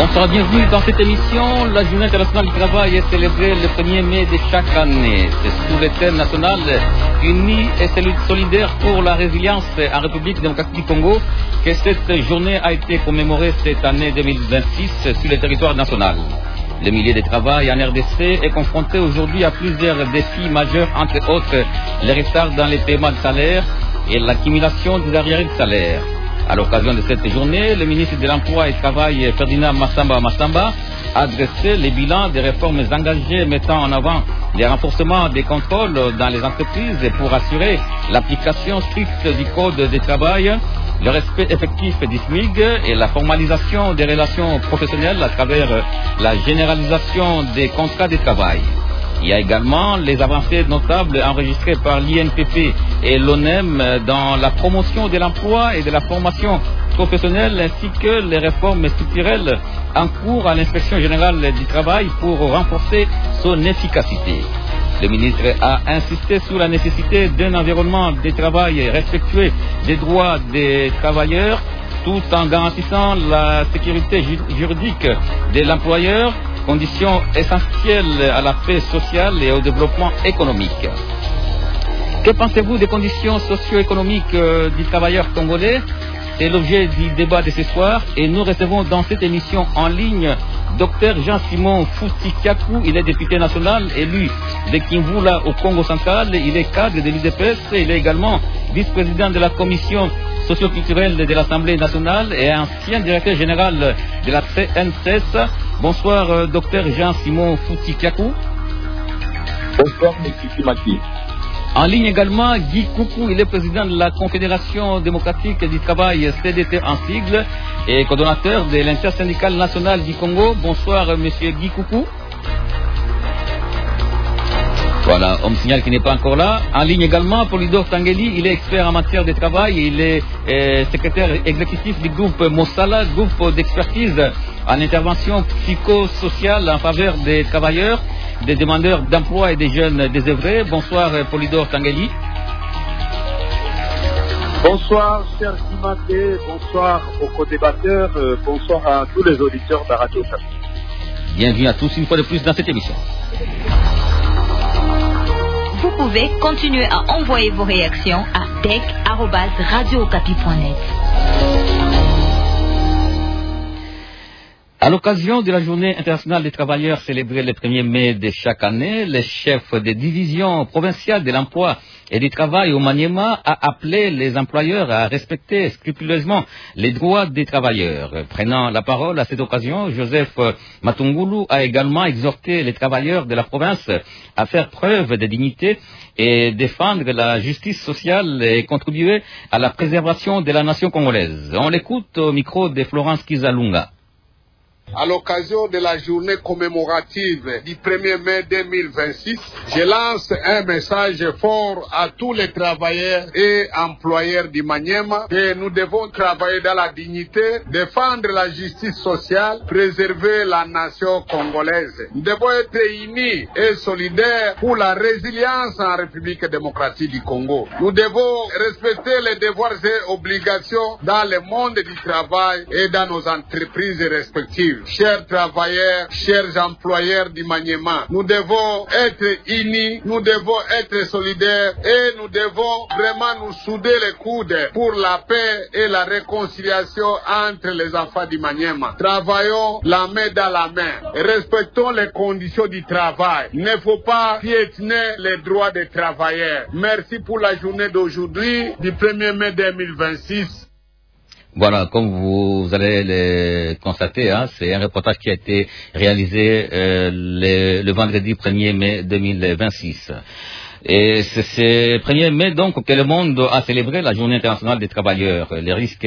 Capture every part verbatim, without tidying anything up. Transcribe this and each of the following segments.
Bonsoir, bienvenue dans cette émission. La Journée internationale du travail est célébrée le premier mai de chaque année. C'est sous le thème national Unis et solidaires pour la résilience en République démocratique du Congo que cette journée a été commémorée cette année deux mille vingt-six sur le territoire national. Le milieu de travail en R D C est confronté aujourd'hui à plusieurs défis majeurs, entre autres les retards dans les paiements de salaire et l'accumulation des arriérés de salaire. À l'occasion de cette journée, le ministre de l'Emploi et du Travail, Ferdinand Massamba Massamba, a dressé les bilans des réformes engagées mettant en avant les renforcements des contrôles dans les entreprises pour assurer l'application stricte du Code du travail, le respect effectif du S M I G et la formalisation des relations professionnelles à travers la généralisation des contrats de travail. Il y a également les avancées notables enregistrées par l'I N P P et l'O N E M dans la promotion de l'emploi et de la formation professionnelle ainsi que les réformes structurelles en cours à l'inspection générale du travail pour renforcer son efficacité. Le ministre a insisté sur la nécessité d'un environnement de travail respectueux des droits des travailleurs tout en garantissant la sécurité juridique de l'employeur, condition essentielle à la paix sociale et au développement économique. Que pensez-vous des conditions socio-économiques euh, du travailleur congolais? C'est l'objet du débat de ce soir et nous recevons dans cette émission en ligne Dr Jean-Simon Foutikakou. Il est député national élu de Kimvula au Congo central. Il est cadre de l'U D P S. Il est également vice-président de la commission socio-culturelle de l'Assemblée nationale et ancien directeur général de la C N C S. Bonsoir, euh, Dr Jean-Simon Foutikakou. Bonsoir, M. Kimaki. En ligne également, Guy Coucou, il est président de la Confédération démocratique du travail, C D T en sigle, et coordonnateur de l'intersyndicale nationale du Congo. Bonsoir, monsieur Guy Coucou. Voilà, on me signale qu'il n'est pas encore là. En ligne également, Polydor Tangeli, il est expert en matière de travail, il est euh, secrétaire exécutif du groupe Mossala, groupe d'expertise en intervention psychosociale en faveur des travailleurs, des demandeurs d'emploi et des jeunes désœuvrés. Bonsoir, Polydor Tangeli. Bonsoir, cher Kimate, bonsoir aux co-débatteurs, euh, bonsoir à tous les auditeurs de la radio. Bienvenue à tous une fois de plus dans cette émission. Vous pouvez continuer à envoyer vos réactions à tech arobase radio okapi point net. À l'occasion de la Journée internationale des travailleurs célébrée le premier mai de chaque année, le chef des divisions provinciales de l'emploi et du travail au Maniema a appelé les employeurs à respecter scrupuleusement les droits des travailleurs. Prenant la parole à cette occasion, Joseph Matungulu a également exhorté les travailleurs de la province à faire preuve de dignité et défendre la justice sociale et contribuer à la préservation de la nation congolaise. On l'écoute au micro de Florence Kizalunga. À l'occasion de la journée commémorative du premier mai deux mille vingt-six, je lance un message fort à tous les travailleurs et employeurs du Maniema que nous devons travailler dans la dignité, défendre la justice sociale, préserver la nation congolaise. Nous devons être unis et solidaires pour la résilience en République démocratique du Congo. Nous devons respecter les devoirs et obligations dans le monde du travail et dans nos entreprises respectives. Chers travailleurs, chers employeurs du Maniema, nous devons être unis, nous devons être solidaires et nous devons vraiment nous souder les coudes pour la paix et la réconciliation entre les enfants du Maniema. Travaillons la main dans la main, respectons les conditions du travail. Il ne faut pas piétiner les droits des travailleurs. Merci pour la journée d'aujourd'hui, du premier mai deux mille vingt-six. Voilà, comme vous allez le constater, hein, c'est un reportage qui a été réalisé euh, le, le vendredi premier mai deux mille vingt-six. Et c'est ce premier mai donc que le monde a célébré la Journée internationale des travailleurs. Les risques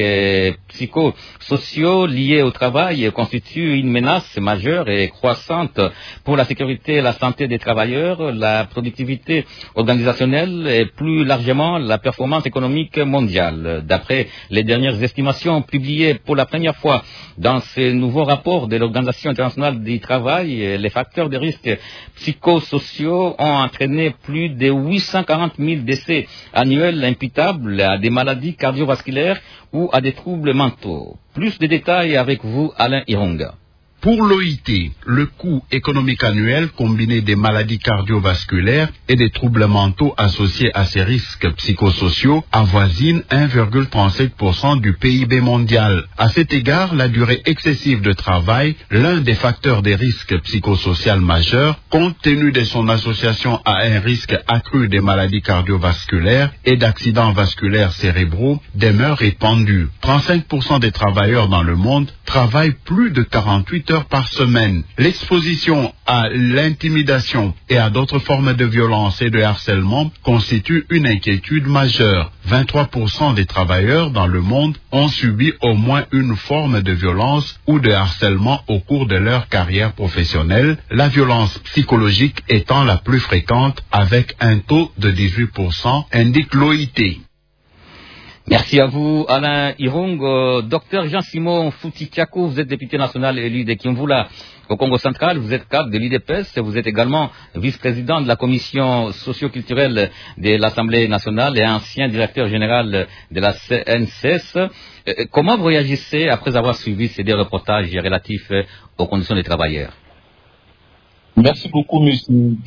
psychosociaux liés au travail constituent une menace majeure et croissante pour la sécurité et la santé des travailleurs, la productivité organisationnelle et plus largement la performance économique mondiale. D'après les dernières estimations publiées pour la première fois dans ce nouveau rapport de l'Organisation internationale du travail, les facteurs de risque psychosociaux ont entraîné plus de huit cent quarante mille décès annuels imputables à des maladies cardiovasculaires ou à des troubles mentaux. Plus de détails avec vous, Alain Ironga. Pour l'O I T, le coût économique annuel combiné des maladies cardiovasculaires et des troubles mentaux associés à ces risques psychosociaux avoisine un virgule trente-sept pour cent du P I B mondial. À cet égard, la durée excessive de travail, l'un des facteurs des risques psychosociaux majeurs, compte tenu de son association à un risque accru des maladies cardiovasculaires et d'accidents vasculaires cérébraux, demeure répandue. trente-cinq pour cent des travailleurs dans le monde travaillent plus de quarante-huit heures par semaine. L'exposition à l'intimidation et à d'autres formes de violence et de harcèlement constitue une inquiétude majeure. vingt-trois pour cent des travailleurs dans le monde ont subi au moins une forme de violence ou de harcèlement au cours de leur carrière professionnelle, la violence psychologique étant la plus fréquente avec un taux de dix-huit pour cent, indique l'O I T. Merci à vous, Alain Irung. Euh, docteur Jean-Simon Foutikakou, vous êtes député national élu de Kimvula au Congo central, vous êtes cadre de l'U D P S, vous êtes également vice-président de la commission socio-culturelle de l'Assemblée nationale et ancien directeur général de la C N C S. Euh, comment vous réagissez après avoir suivi ces deux reportages relatifs aux conditions des travailleurs? Merci beaucoup, M.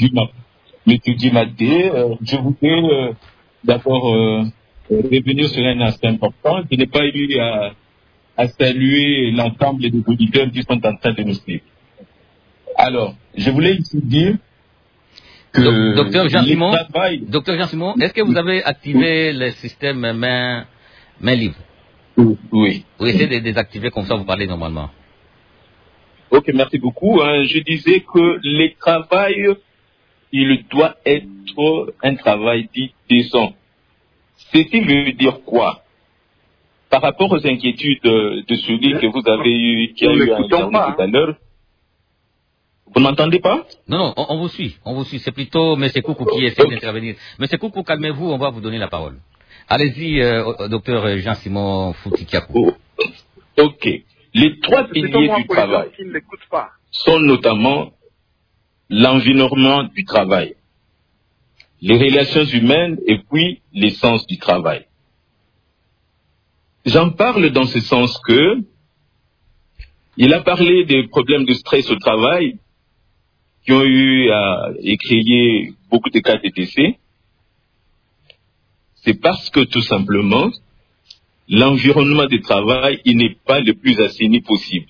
Dimaté. Euh, je voudrais euh, d'abord... Euh, revenir sur un aspect important. Je n'ai pas eu à, à saluer l'ensemble des auditeurs qui sont en train de nous suivre. Alors, je voulais ici dire que... Docteur Jean-Simon, travail... Docteur Jean-Simon, est-ce que vous avez activé oui. le système main, main libre? Oui. Vous essayez de désactiver, comme ça vous parlez normalement. Ok, merci beaucoup. Hein. Je disais que le travail, il doit être un travail dit décent. Ceci veut dire quoi? Par rapport aux inquiétudes de celui que vous avez eu, qui a eu un tout à l'heure, vous ne m'entendez pas? Non, non, on, on vous suit, on vous suit. C'est plutôt M. Koukou qui essaie okay. d'intervenir. M. Koukou, calmez-vous, on va vous donner la parole. Allez-y, euh, docteur Jean-Simon Foutikakou. Oh. Ok. Les trois piliers du travail sont notamment l'environnement du travail, les relations humaines et puis l'essence du travail. J'en parle dans ce sens que il a parlé des problèmes de stress au travail qui ont eu à créer beaucoup de cas de décès. C'est parce que tout simplement, l'environnement de travail, il n'est pas le plus assaini possible.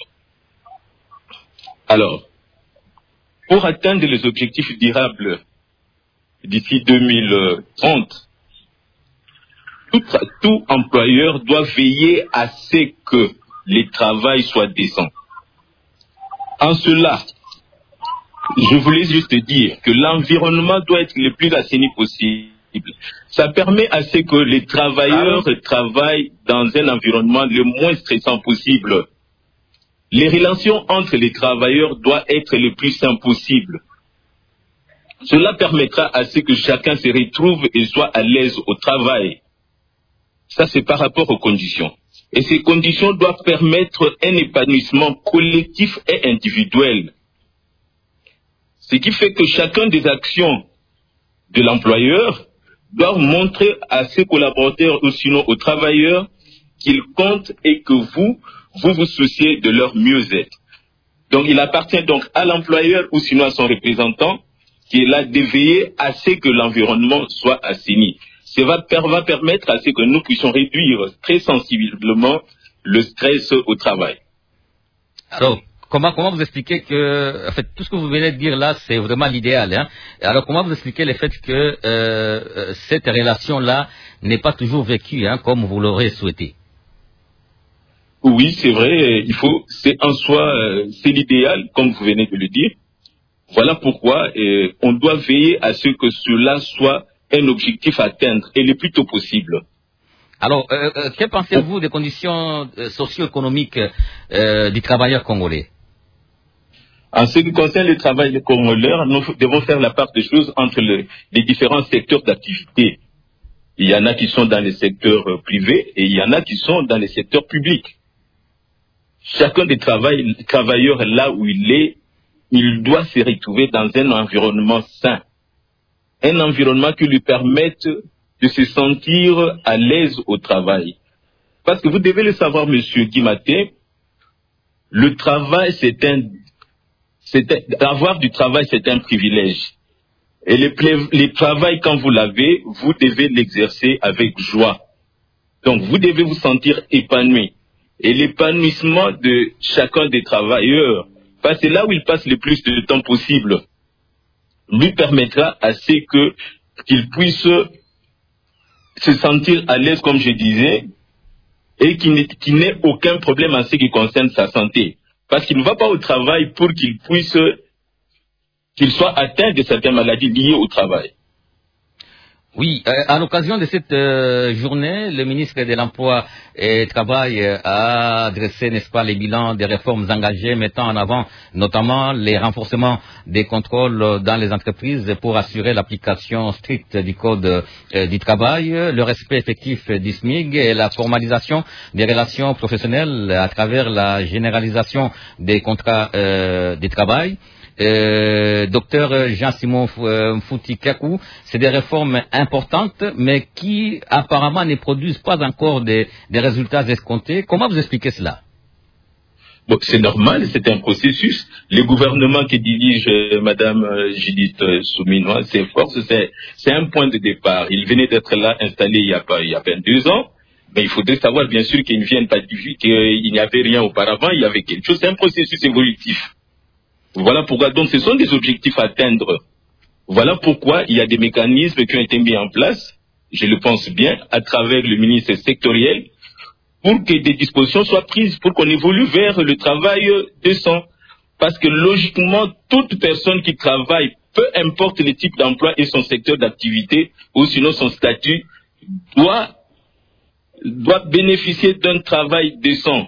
Alors, pour atteindre les objectifs durables d'ici deux mille trente, tout, tout employeur doit veiller à ce que le travail soit décent. En cela, je voulais juste dire que l'environnement doit être le plus assaini possible. Ça permet à ce que les travailleurs travaillent dans un environnement le moins stressant possible. Les relations entre les travailleurs doivent être les plus simples possibles. Cela permettra à ce que chacun se retrouve et soit à l'aise au travail. Ça, c'est par rapport aux conditions. Et ces conditions doivent permettre un épanouissement collectif et individuel. Ce qui fait que chacun des actions de l'employeur doit montrer à ses collaborateurs ou sinon aux travailleurs qu'ils comptent et que vous, vous vous souciez de leur mieux-être. Donc il appartient donc à l'employeur ou sinon à son représentant qui est là de veiller à ce que l'environnement soit assaini. Ça va, va permettre à ce que nous puissions réduire très sensiblement le stress au travail. Alors, comment, comment vous expliquez que, en fait, tout ce que vous venez de dire là, c'est vraiment l'idéal, hein? Alors, comment vous expliquez le fait que euh, cette relation-là n'est pas toujours vécue, hein, comme vous l'aurez souhaité? Oui, c'est vrai. Il faut, c'est en soi, euh, c'est l'idéal, comme vous venez de le dire. Voilà pourquoi euh, on doit veiller à ce que cela soit un objectif à atteindre et le plus tôt possible. Alors, euh, euh, que pensez-vous des conditions euh, socio-économiques euh, du travailleur congolais? En ce qui concerne le travail congolais, nous devons faire la part des choses entre le, les différents secteurs d'activité. Il y en a qui sont dans les secteurs euh, privés et il y en a qui sont dans les secteurs publics. Chacun des travail, travailleurs là où il est, il doit se retrouver dans un environnement sain. Un environnement qui lui permette de se sentir à l'aise au travail. Parce que vous devez le savoir, monsieur Guimaté, le travail, c'est un avoir du travail, c'est un privilège. Et le, le travail, quand vous l'avez, vous devez l'exercer avec joie. Donc, vous devez vous sentir épanoui. Et l'épanouissement de chacun des travailleurs, parce que là où il passe le plus de temps possible, lui permettra à ce que qu'il puisse se sentir à l'aise, comme je disais, et qu'il n'ait aucun problème en ce qui concerne sa santé. Parce qu'il ne va pas au travail pour qu'il puisse, qu'il soit atteint de certaines maladies liées au travail. Oui, euh, à l'occasion de cette euh, journée, le ministre de l'Emploi et du Travail euh, a adressé, n'est-ce pas, les bilans des réformes engagées, mettant en avant notamment les renforcements des contrôles dans les entreprises pour assurer l'application stricte du Code euh, du travail, le respect effectif du S M I G et la formalisation des relations professionnelles à travers la généralisation des contrats euh, de travail. Euh, docteur Jean-Simon Mfuti-Kaku, c'est des réformes importantes, mais qui apparemment ne produisent pas encore des, des résultats escomptés. Comment vous expliquez cela? Bon, c'est normal, c'est un processus. Le gouvernement qui dirige euh, Madame euh, Judith euh, Souminois, ses forces, c'est, c'est un point de départ. Il venait d'être là installé il y a pas, il y a vingt-deux ans. Mais il faudrait savoir, bien sûr, qu'ils ne viennent pas du vide, qu'il n'y avait rien auparavant, il y avait quelque chose. C'est un processus évolutif. Voilà pourquoi, donc, ce sont des objectifs à atteindre. Voilà pourquoi il y a des mécanismes qui ont été mis en place, je le pense bien, à travers le ministère sectoriel, pour que des dispositions soient prises, pour qu'on évolue vers le travail décent. Parce que logiquement, toute personne qui travaille, peu importe le type d'emploi et son secteur d'activité, ou sinon son statut, doit, doit bénéficier d'un travail décent.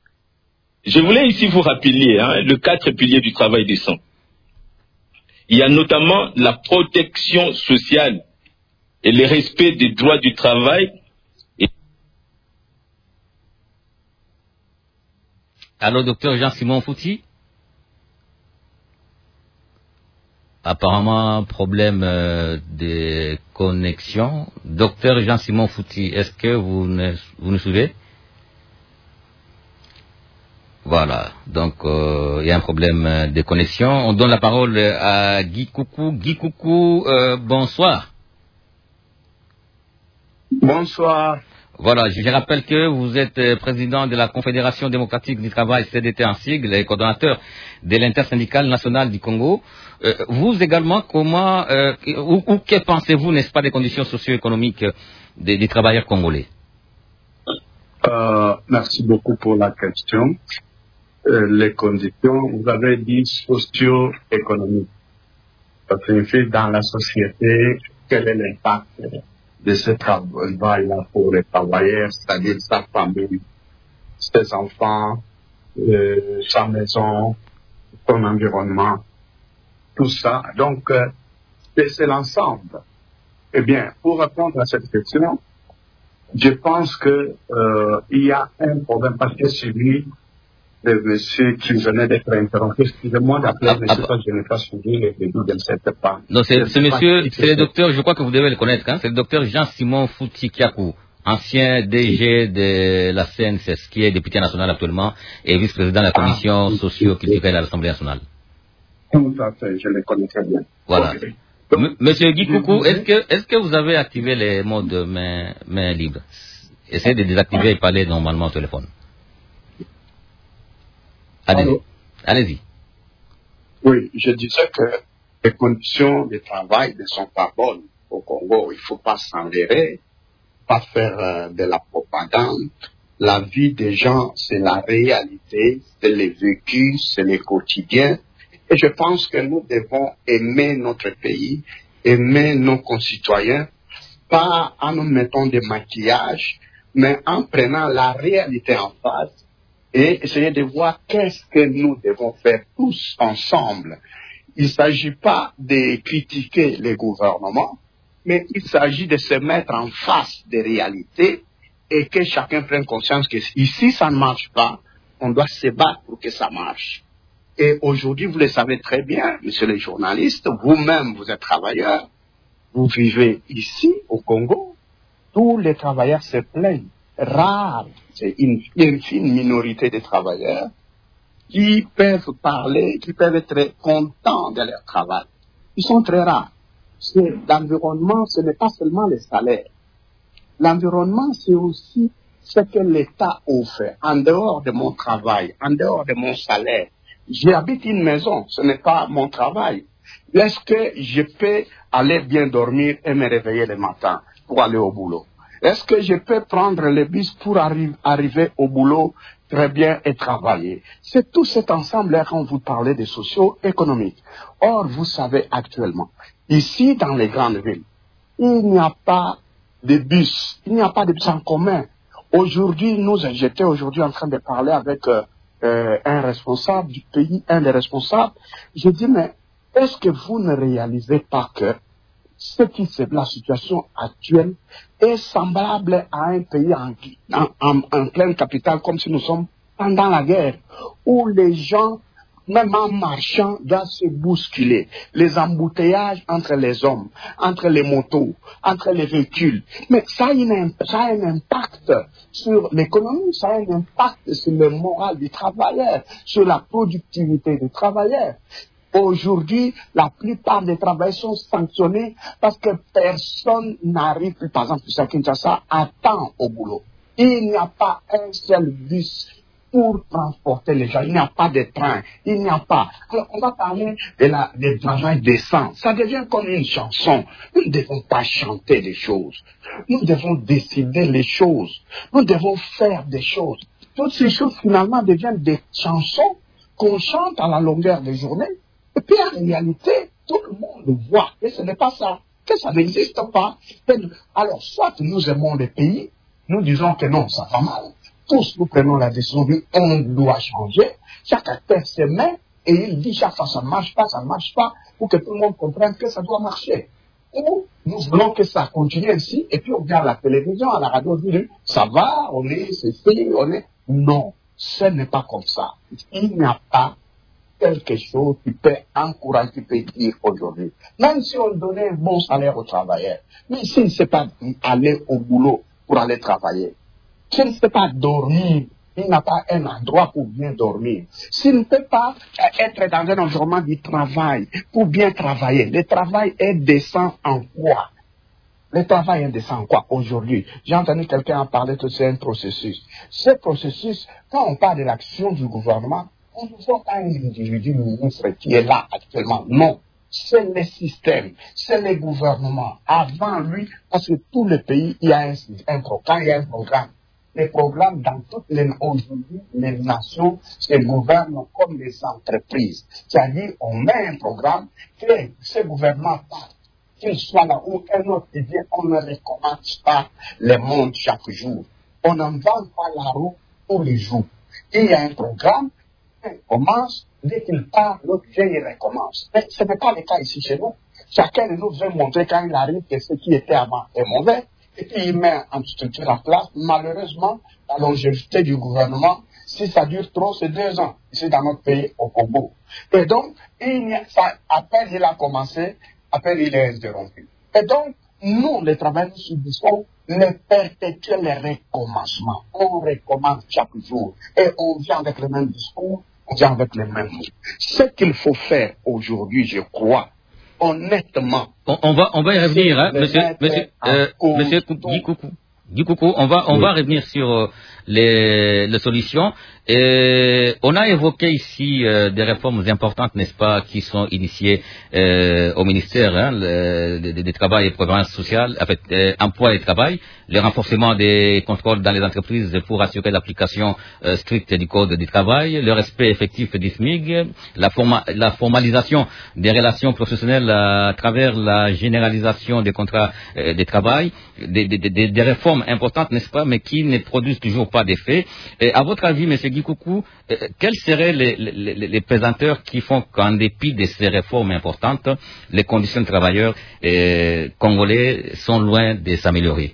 Je voulais ici vous rappeler hein, le quatre piliers du travail décent. Il y a notamment la protection sociale et le respect des droits du travail. Et... Allô, docteur Jean-Simon Mfuti? Apparemment, problème euh, de connexion. Docteur Jean-Simon Mfuti, est-ce que vous ne, vous nous suivez? Voilà, donc euh, il y a un problème de connexion. On donne la parole à Guy Coucou. Guy Coucou, euh, bonsoir. Bonsoir. Voilà, je rappelle que vous êtes président de la Confédération démocratique du travail, C D T en sigle, et coordonnateur de l'intersyndicale nationale du Congo. Euh, vous également, comment, euh, ou, ou que pensez-vous, n'est-ce pas, des conditions socio-économiques des, des travailleurs congolais? euh, Merci beaucoup pour la question. Euh, les conditions, vous avez dit socio-économiques. Ça signifie dans la société, quel est l'impact de ce travail-là pour les travailleurs, c'est-à-dire sa famille, ses enfants, euh, sa maison, son environnement, tout ça. Donc, euh, c'est l'ensemble. Eh bien, pour répondre à cette question, je pense que euh, il y a un problème parce que celui de monsieur qui venait d'être interrompu, excusez-moi d'appeler ah, monsieur, ah, parce que je n'ai pas suivi le début de cette part. Non, c'est monsieur, c'est le docteur, je crois que vous devez le connaître, hein, c'est le docteur Jean-Simon Mfuti-Kaku, ancien D G de la C N S S, qui est député national actuellement et vice-président de la commission ah, socio-culturelle à l'Assemblée nationale. Tout à fait, je le connais très bien. Voilà. Okay. Donc, monsieur Guy Coucou, est-ce que, est-ce que vous avez activé les modes main, main libre? Essayez de désactiver et parler normalement au téléphone. Allez-y. Allez-y. Oui, je disais que les conditions de travail ne sont pas bonnes au Congo. Il ne faut pas s'enlever, pas faire euh, de la propagande. La vie des gens, c'est la réalité, c'est le vécu, c'est le quotidien. Et je pense que nous devons aimer notre pays, aimer nos concitoyens, pas en nous mettant des maquillages, mais en prenant la réalité en face et essayer de voir qu'est-ce que nous devons faire tous ensemble. Il ne s'agit pas de critiquer les gouvernements, mais il s'agit de se mettre en face des réalités et que chacun prenne conscience que ici ça ne marche pas, on doit se battre pour que ça marche. Et aujourd'hui, vous le savez très bien, monsieur les journalistes, vous-même, vous êtes travailleurs, vous vivez ici, au Congo, tous les travailleurs se plaignent. Rare, c'est une infime minorité de travailleurs qui peuvent parler, qui peuvent être contents de leur travail. Ils sont très rares. C'est l'environnement, ce n'est pas seulement les salaires. L'environnement, c'est aussi ce que l'État offre en dehors de mon travail, en dehors de mon salaire. J'habite une maison, ce n'est pas mon travail. Est-ce que je peux aller bien dormir et me réveiller le matin pour aller au boulot? Est-ce que je peux prendre le bus pour arri- arriver au boulot très bien et travailler? C'est tout cet ensemble-là quand vous parlez des socio-économiques. Or, vous savez actuellement, ici dans les grandes villes, il n'y a pas de bus, il n'y a pas de bus en commun. Aujourd'hui, nous, j'étais aujourd'hui en train de parler avec euh, euh, un responsable du pays, un des responsables. Je dis, mais est-ce que vous ne réalisez pas que ce qui c'est la situation actuelle est semblable à un pays en, en, en, en pleine capitale, comme si nous sommes pendant la guerre, où les gens, même en marchant, doivent se bousculer. Les embouteillages entre les hommes, entre les motos, entre les véhicules. Mais ça a, une, ça a un impact sur l'économie, ça a un impact sur le moral du travailleur, sur la productivité du travailleur. Aujourd'hui, la plupart des travailleurs sont sanctionnés parce que personne n'arrive plus, par exemple, à Kinshasa, à temps au boulot. Il n'y a pas un seul bus pour transporter les gens. Il n'y a pas de train. Il n'y a pas. Alors, on va parler de la, du travail décent. Ça devient comme une chanson. Nous ne devons pas chanter des choses. Nous devons décider les choses. Nous devons faire des choses. Toutes ces choses, finalement, deviennent des chansons qu'on chante à la longueur des journées. Et puis, en réalité, tout le monde voit que ce n'est pas ça, que ça n'existe pas. Alors, soit nous aimons le pays, nous disons que non, ça va mal. Tous nous prenons la décision qu'on doit changer. Chaque acteur se met et il dit chaque fois ça ne marche pas, ça ne marche pas, pour que tout le monde comprenne que ça doit marcher. Ou nous voulons que ça continue ainsi, et puis on regarde la télévision, à la radio, on dit ça va, on est, c'est fait, on est. Non, ce n'est pas comme ça. Il n'y a pas quelque chose qui peut encourager, qui peut dire aujourd'hui. Même si on donnait un bon salaire aux travailleurs, mais s'il ne sait pas aller au boulot pour aller travailler, s'il ne sait pas dormir, il n'a pas un endroit pour bien dormir, s'il ne peut pas être dans un environnement du travail pour bien travailler, le travail est décent en quoi? Le travail est décent en quoi aujourd'hui? J'ai entendu quelqu'un en parler que c'est un processus. Ce processus, quand on parle de l'action du gouvernement, on ne voit pas un individu ministre qui est là actuellement. Non, c'est le système, c'est le gouvernement. Avant lui, parce que tous les pays, il y a un, un programme, il y a un programme. Les programmes dans toutes les aujourd'hui, les nations se gouvernent comme des entreprises. C'est-à-dire, on met un programme, que ce gouvernement part, qu'il soit là où un autre vient, on ne recommence pas le monde chaque jour. On n'invente pas la roue tous les jours. Il y a un programme, commence, dès qu'il part, l'autre vient et recommence. Mais ce n'est pas le cas ici chez nous. Chacun de nous veut montrer quand il arrive que ce qui était avant est mauvais, et puis il met en structure en place. Malheureusement, la longévité du gouvernement, si ça dure trop, c'est deux ans, ici dans notre pays, au Congo. Et donc, il y a, ça, après il a commencé, après il est interrompu. Et donc, nous, les travailleurs, nous subissons le perpétuel recommencement. On recommence chaque jour. Et on vient avec le même discours, on vient avec les mêmes mots. Ce qu'il faut faire aujourd'hui, je crois, honnêtement. On, on va, on va y revenir, hein, monsieur, monsieur, euh, monsieur Guy Coucou. Guy Coucou, on va, on oui. va revenir sur euh, les, les solutions. Et on a évoqué ici euh, des réformes importantes, n'est-ce pas, qui sont initiées euh, au ministère hein, du Travail et Prévoyance sociale, en fait, euh, emploi et travail, le renforcement des contrôles dans les entreprises pour assurer l'application euh, stricte du Code du travail, le respect effectif du S M I G, la, forma la formalisation des relations professionnelles à travers la généralisation des contrats euh, de travail, des, des, des, des réformes importantes, n'est-ce pas, mais qui ne produisent toujours pas d'effet. Et à votre avis, monsieur Guy Coucou, euh, quels seraient les, les, les présenteurs qui font qu'en dépit de ces réformes importantes, les conditions de travailleurs euh, congolais sont loin de s'améliorer?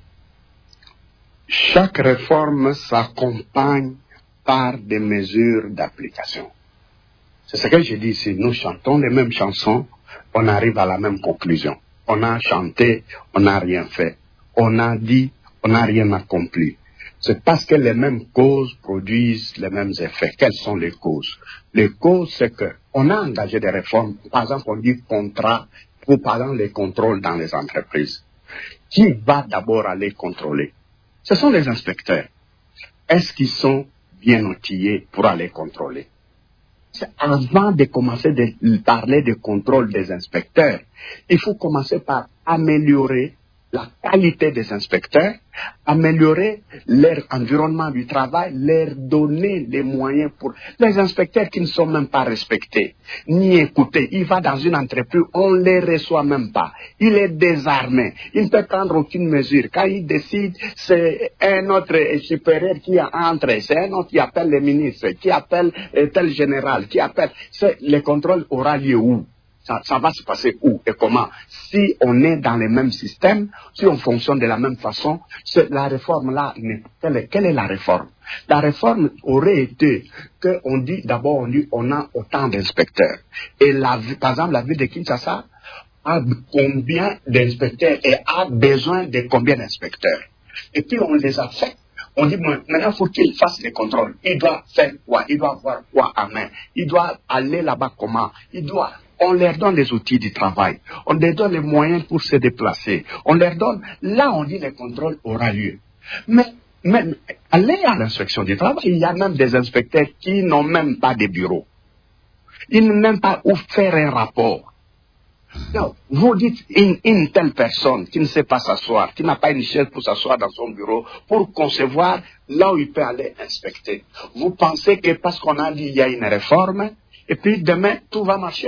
Chaque réforme s'accompagne par des mesures d'application. C'est ce que je dis ici. Nous chantons les mêmes chansons, on arrive à la même conclusion. On a chanté, on n'a rien fait. On a dit, on n'a rien accompli. C'est parce que les mêmes causes produisent les mêmes effets. Quelles sont les causes? Les causes, c'est qu'on a engagé des réformes. Par exemple, on dit contrat pour, par exemple, les contrôles dans les entreprises. Qui va d'abord aller contrôler? Ce sont les inspecteurs. Est-ce qu'ils sont bien outillés pour aller contrôler? C'est avant de commencer de parler de contrôle des inspecteurs, il faut commencer par améliorer la qualité des inspecteurs, améliorer leur environnement du travail, leur donner les moyens pour... Les inspecteurs qui ne sont même pas respectés, ni écoutés, il va dans une entreprise, on ne les reçoit même pas. Il est désarmé, il ne peut prendre aucune mesure. Quand il décide, c'est un autre supérieur qui entre, c'est un autre qui appelle le ministre, qui appelle tel général, qui appelle... Le contrôle aura lieu où? Ça, ça va se passer où et comment? Si on est dans les mêmes systèmes, si on fonctionne de la même façon, la réforme-là, quelle est, quelle est la réforme? La réforme aurait été qu'on dit, d'abord on dit on a autant d'inspecteurs. Et la, par exemple, la ville de Kinshasa a combien d'inspecteurs et a besoin de combien d'inspecteurs? Et puis on les a fait. On dit maintenant il faut qu'il fasse les contrôles. Il doit faire quoi? Il doit avoir quoi à main? Il doit aller là-bas comment? Il doit... On leur donne les outils du travail. On leur donne les moyens pour se déplacer. On leur donne... Là, on dit le contrôle aura lieu. Mais, mais allez à l'inspection du travail, il y a même des inspecteurs qui n'ont même pas de bureau. Ils n'ont même pas où faire un rapport. Non, vous dites une, une telle personne qui ne sait pas s'asseoir, qui n'a pas une chaise pour s'asseoir dans son bureau, pour concevoir là où il peut aller inspecter. Vous pensez que parce qu'on a dit il y a une réforme, et puis demain tout va marcher?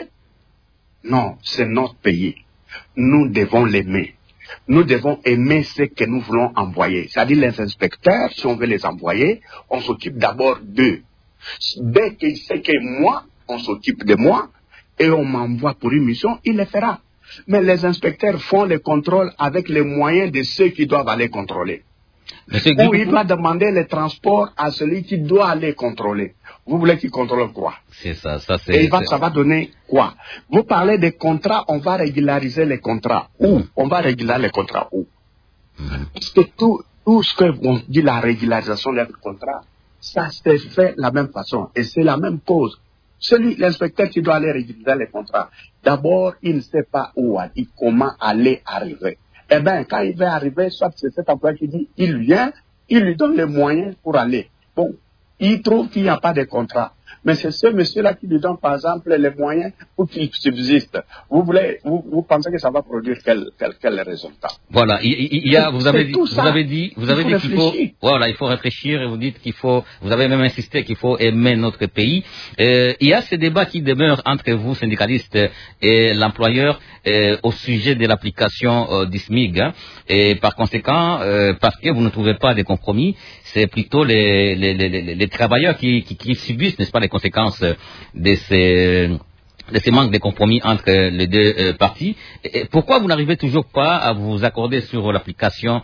Non, c'est notre pays. Nous devons l'aimer. Nous devons aimer ce que nous voulons envoyer. C'est-à-dire les inspecteurs, si on veut les envoyer, on s'occupe d'abord d'eux. Dès qu'il sait que moi, on s'occupe de moi, et on m'envoie pour une mission, il le fera. Mais les inspecteurs font le contrôle avec les moyens de ceux qui doivent aller contrôler. Ou il va demander le transport à celui qui doit aller contrôler. Vous voulez qu'il contrôle quoi? C'est ça, ça c'est... Et il va, ça va donner quoi? Vous parlez des contrats, on va régulariser les contrats. Où? On va régulariser les contrats où? Mm-hmm. Parce que tout, tout ce que on dit la régularisation des contrats, ça se fait de la même façon. Et c'est la même cause. Celui, l'inspecteur qui doit aller régulariser les contrats, d'abord, il ne sait pas où aller, comment aller arriver. Eh bien, quand il va arriver, soit c'est cet employé qui dit, il vient, il lui donne les moyens pour aller. Bon, il trouve qu'il n'y a pas de contrat. Mais c'est ce monsieur-là qui lui donne, par exemple, les moyens pour qu'il subsiste. Vous voulez, vous, vous pensez que ça va produire quel, quel, quel résultat? Voilà, il, il y a, vous avez dit, vous avez dit, vous avez dit qu'il faut, voilà, il faut réfléchir et vous dites qu'il faut, vous avez même insisté qu'il faut aimer notre pays. Euh, il y a ce débat qui demeure entre vous, syndicalistes, et l'employeur euh, au sujet de l'application euh, du S M I G. Hein, et par conséquent, euh, parce que vous ne trouvez pas de compromis, c'est plutôt les, les, les, les, les travailleurs qui, qui, qui subissent, n'est-ce pas, les conséquences de ces, de ces manques de compromis entre les deux euh, parties. Et pourquoi vous n'arrivez toujours pas à vous accorder sur l'application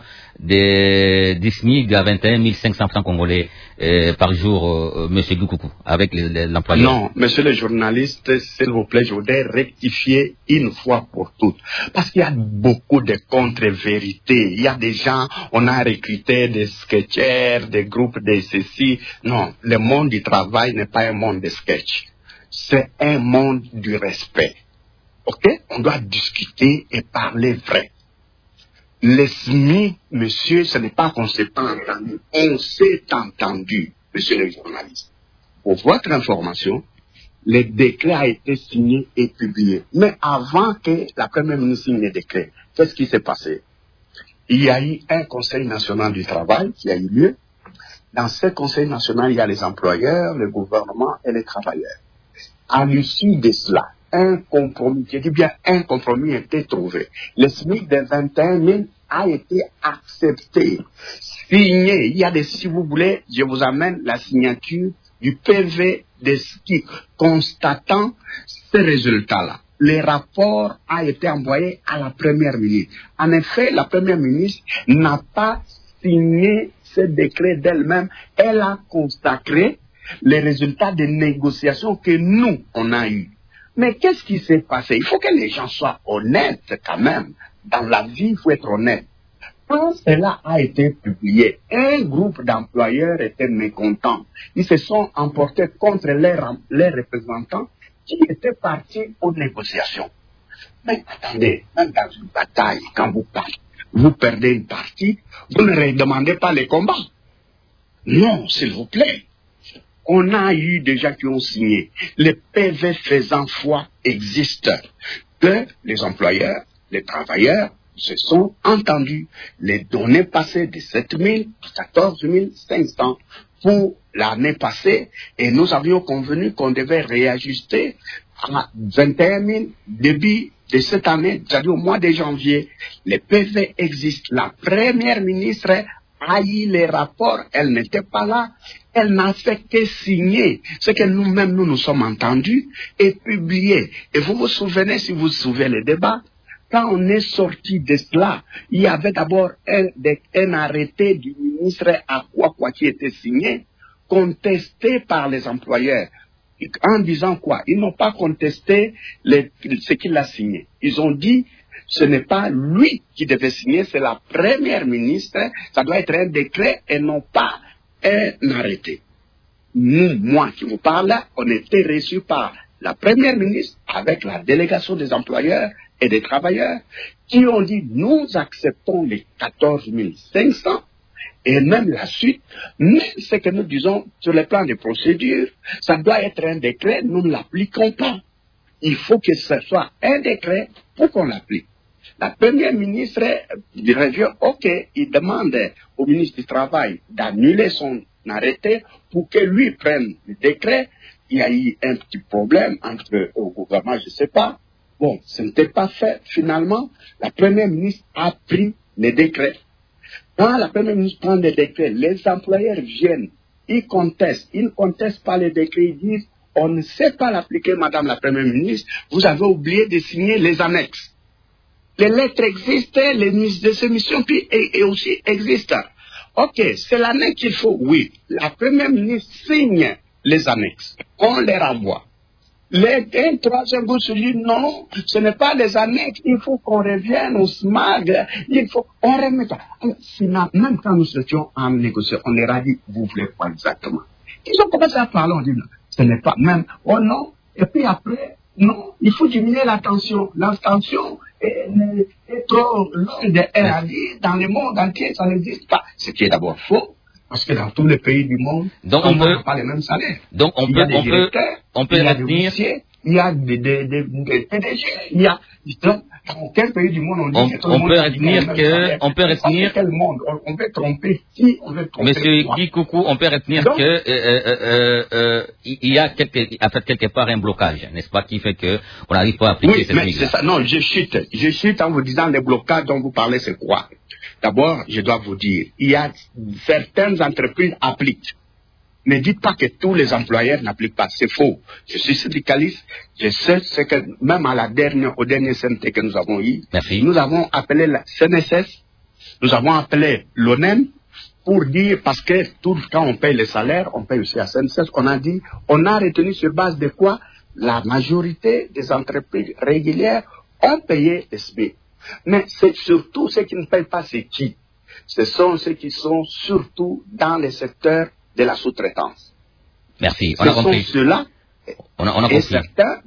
des, du S M I G à vingt et un mille cinq cents francs congolais euh, par jour, euh, monsieur Goukoukou, avec l'employeur? Non, monsieur le journaliste, s'il vous plaît, je voudrais rectifier une fois pour toutes. Parce qu'il y a beaucoup de contre-vérités. Il y a des gens, on a recruté des sketchers, des groupes de ceci. Non, le monde du travail n'est pas un monde de sketch. C'est un monde du respect. Ok? On doit discuter et parler vrai. Le S M I G, monsieur, ce n'est pas qu'on ne s'est pas entendu. On s'est entendu, monsieur le journaliste. Pour votre information, le décret a été signé et publié. Mais avant que la première ministre signe le décret, qu'est-ce qui s'est passé? Il y a eu un conseil national du travail qui a eu lieu. Dans ce conseil national, il y a les employeurs, le gouvernement et les travailleurs. À l'issue de cela, un compromis, je dis bien un compromis a été trouvé. Le S M I C de vingt et un mille a été accepté, signé. Il y a des, si vous voulez, je vous amène la signature du P V de S K I constatant ces résultats-là. Le rapport a été envoyé à la première ministre. En effet, la première ministre n'a pas signé ce décret d'elle-même. Elle a constaté les résultats des négociations que nous, on a eues. Mais qu'est-ce qui s'est passé? Il faut que les gens soient honnêtes quand même. Dans la vie, il faut être honnête. Quand cela a été publié, un groupe d'employeurs était mécontent. Ils se sont emportés contre leurs, leurs représentants qui étaient partis aux négociations. Mais attendez, même dans une bataille, quand vous parlez, vous perdez une partie, vous ne redemandez pas les combats. Non, s'il vous plaît. On a eu des gens qui ont signé. Les P V faisant foi existent. Que les employeurs, les travailleurs se sont entendus. Les données passées de sept mille à quatorze mille cinq cents pour l'année passée, et nous avions convenu qu'on devait réajuster à vingt et un mille début de cette année, c'est-à-dire au mois de janvier. Les P V existent. La première ministre a eu les rapports, elle n'était pas là, elle n'a fait que signer ce que nous-mêmes nous nous sommes entendus et publié. Et vous vous souvenez, si vous vous souvenez les débats, quand on est sorti de cela, il y avait d'abord un, un arrêté du ministre à quoi quoi qui était signé, contesté par les employeurs. En disant quoi? Ils n'ont pas contesté les, ce qu'il a signé. Ils ont dit ce n'est pas lui qui devait signer, c'est la première ministre. Ça doit être un décret et non pas un arrêté. Nous, moi qui vous parle là, on était reçus par la première ministre avec la délégation des employeurs et des travailleurs qui ont dit nous acceptons les quatorze mille cinq cents et même la suite, même ce que nous disons sur le plan des procédures, ça doit être un décret, nous ne l'appliquons pas. Il faut que ce soit un décret pour qu'on l'applique. La première ministre revient, ok, il demande au ministre du Travail d'annuler son arrêté pour que lui prenne le décret. Il y a eu un petit problème entre au gouvernement, je ne sais pas. Bon, ce n'était pas fait. Finalement, la première ministre a pris le décret. Quand la première ministre prend le décret, les employeurs viennent, ils contestent, ils ne contestent pas le décret, ils disent on ne sait pas l'appliquer, madame la première ministre, vous avez oublié de signer les annexes. Les lettres existent, les mises de soumission puis et, et aussi existent. Ok, c'est l'annexe qu'il faut, oui. La première ministre signe les annexes, on les renvoie. Les un troisième groupe se dit non, ce n'est pas les annexes, il faut qu'on revienne au S M A G, il faut on remet ça. Même quand nous étions en négociation, on leur a dit, vous voulez quoi exactement? Ils ont commencé à parler, on dit non, ce n'est pas même, oh non, et puis après, non, il faut diminuer la tension. La tension est, est trop longue de R A D, dans le monde entier, ça n'existe pas. Ce qui est d'abord faux. Parce que dans tous les pays du monde, donc on n'a peut, pas les mêmes salaires. Donc on il peut, y a des on peut, on peut il y a retenir, des huissiers, il y a des, des, des, des P D G, il y a, dans quel pays du monde on dit on, que tout le on monde peut a retenir que, salaire. on peut retenir, quel monde, on, on veut tromper qui, on veut tromper Monsieur moi. Guy Coucou, on peut retenir donc, que, euh, euh, euh, il y a quelque, en fait, quelque part un blocage, n'est-ce pas, qui fait que on n'arrive pas à appliquer oui, cette mais limite. c'est ça. Non, je chute. Je chute en vous disant les blocages dont vous parlez, c'est quoi? D'abord, je dois vous dire, il y a certaines entreprises appliquent. Ne dites pas que tous les employeurs n'appliquent pas, c'est faux. Je suis syndicaliste, je sais ce que, même à la dernière, au dernier C N T que nous avons eu, Merci. nous avons appelé la C N S S, nous avons appelé l'O N E M pour dire, parce que tout quand on paye les salaires, on paye aussi à C N S S, on a dit, on a retenu sur base de quoi la majorité des entreprises régulières ont payé S B. Mais c'est surtout ceux qui ne payent pas, c'est qui? Ce sont ceux qui sont surtout dans les secteurs de la sous-traitance. Merci, on Ce a compris. sont ceux-là, On a, on a et compris. certains.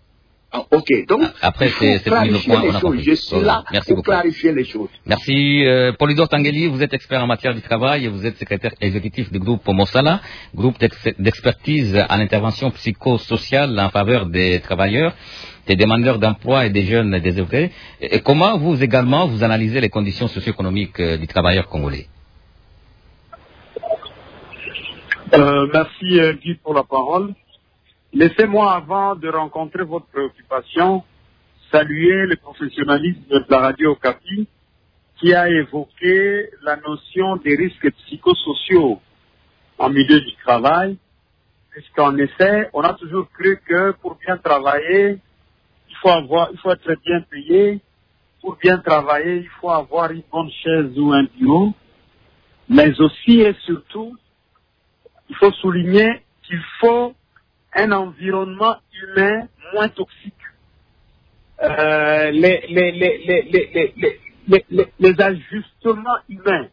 Ah, ok, donc, Après, il faut c'est- c'est fini le clarifier point, les on a choses. compris. Je suis Ok, là merci pour beaucoup. clarifier les choses. Merci. Euh, Polydor Tangeli, vous êtes expert en matière du travail et vous êtes secrétaire exécutif du groupe Mosala, groupe d'ex- d'expertise en intervention psychosociale en faveur des travailleurs, des demandeurs d'emploi et des jeunes désœuvrés. Et comment vous également vous analysez les conditions socio-économiques euh, du travailleur congolais? Euh, merci euh, Guy pour la parole. Laissez-moi, avant de rencontrer votre préoccupation, saluer le professionnalisme de la radio Okapi qui a évoqué la notion des risques psychosociaux en milieu du travail, puisqu'en effet, on a toujours cru que pour bien travailler, il faut avoir, il faut être bien payé. Pour bien travailler, il faut avoir une bonne chaise ou un bureau, mais aussi et surtout, il faut souligner qu'il faut un environnement humain moins toxique. Euh, les, les, les, les, les, les, les, les, les ajustements humains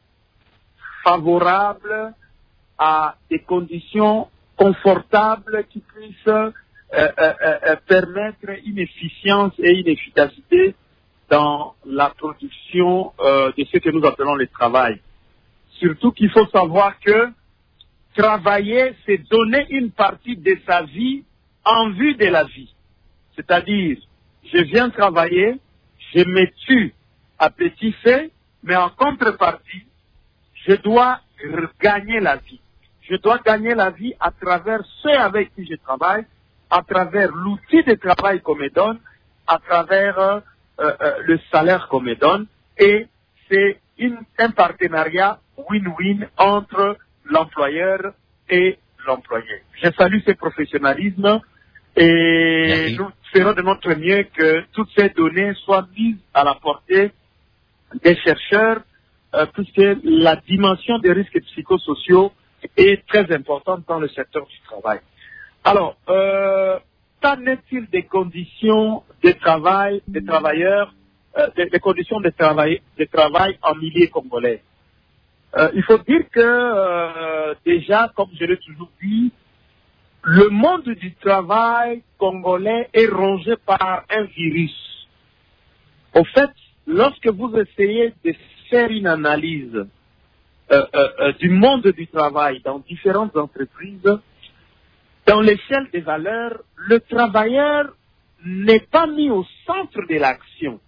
favorables à des conditions confortables qui puissent euh, euh, euh, permettre une efficience et une efficacité dans la production euh, de ce que nous appelons le travail. Surtout qu'il faut savoir que travailler, c'est donner une partie de sa vie en vue de la vie. C'est-à-dire, je viens travailler, je me tue à petit feu, mais en contrepartie, je dois gagner la vie. Je dois gagner la vie à travers ceux avec qui je travaille, à travers l'outil de travail qu'on me donne, à travers euh, euh, le salaire qu'on me donne. Et c'est une, un partenariat win-win entre l'employeur et l'employé. Je salue ce professionnalisme et Merci. Nous ferons de notre mieux que toutes ces données soient mises à la portée des chercheurs, euh, puisque la dimension des risques psychosociaux est très importante dans le secteur du travail. Alors, euh, qu'en est-il des conditions de travail des travailleurs, euh, des, des conditions de travail, de travail en milieu congolais? Euh, il faut dire que euh, déjà, comme je l'ai toujours dit, le monde du travail congolais est rongé par un virus. Au fait, lorsque vous essayez de faire une analyse euh, euh, euh, du monde du travail dans différentes entreprises, dans l'échelle des valeurs, le travailleur n'est pas mis au centre de l'action.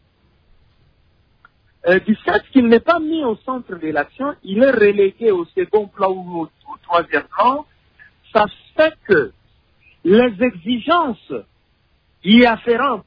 Euh, du fait qu'il n'est pas mis au centre de l'action, il est relégué au second plan ou au, au troisième plan. Ça fait que les exigences y afférentes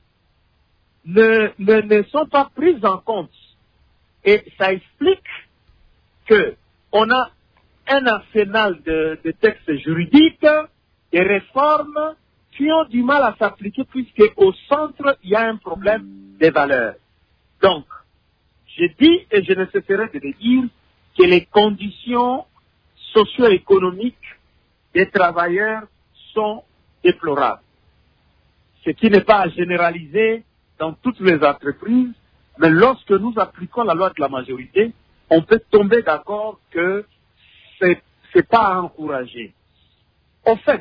ne, ne, ne sont pas prises en compte. Et ça explique que on a un arsenal de, de textes juridiques, des réformes qui ont du mal à s'appliquer puisque au centre, il y a un problème des valeurs. Donc, je dis et je ne cesserai de le dire que les conditions socio-économiques des travailleurs sont déplorables. Ce qui n'est pas à généraliser dans toutes les entreprises, mais lorsque nous appliquons la loi de la majorité, on peut tomber d'accord que c'est, c'est pas à encourager. En fait,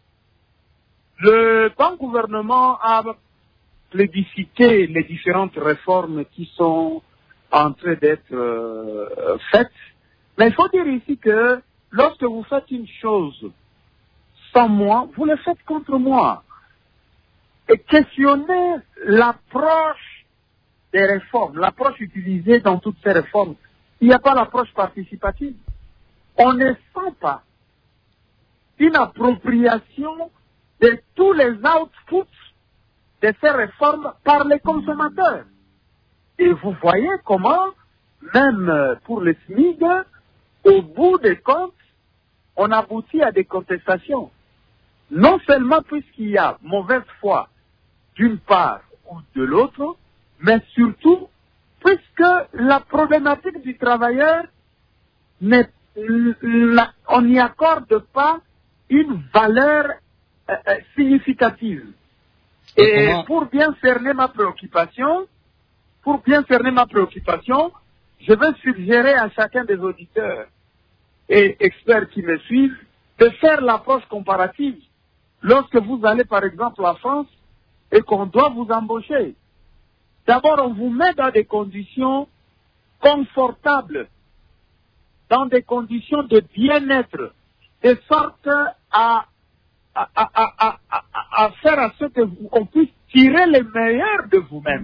le grand gouvernement a plébiscité les différentes réformes qui sont en train d'être euh, faites, mais il faut dire ici que lorsque vous faites une chose sans moi, vous le faites contre moi. Et questionnez l'approche des réformes, l'approche utilisée dans toutes ces réformes. Il n'y a pas l'approche participative. On ne sent pas une appropriation de tous les outputs de ces réformes par les consommateurs. Et vous voyez comment, même pour le S M I G, au bout des comptes, on aboutit à des contestations. Non seulement puisqu'il y a mauvaise foi d'une part ou de l'autre, mais surtout puisque la problématique du travailleur, n'est, la, on n'y accorde pas une valeur euh, euh, significative. Et comment... pour bien cerner ma préoccupation, pour bien cerner ma préoccupation, je vais suggérer à chacun des auditeurs et experts qui me suivent de faire l'approche comparative. Lorsque vous allez par exemple en France et qu'on doit vous embaucher, d'abord on vous met dans des conditions confortables, dans des conditions de bien-être, de sorte à, à, à, à, à, à faire à ce que vous, qu'on puisse tirer le meilleur de vous-même.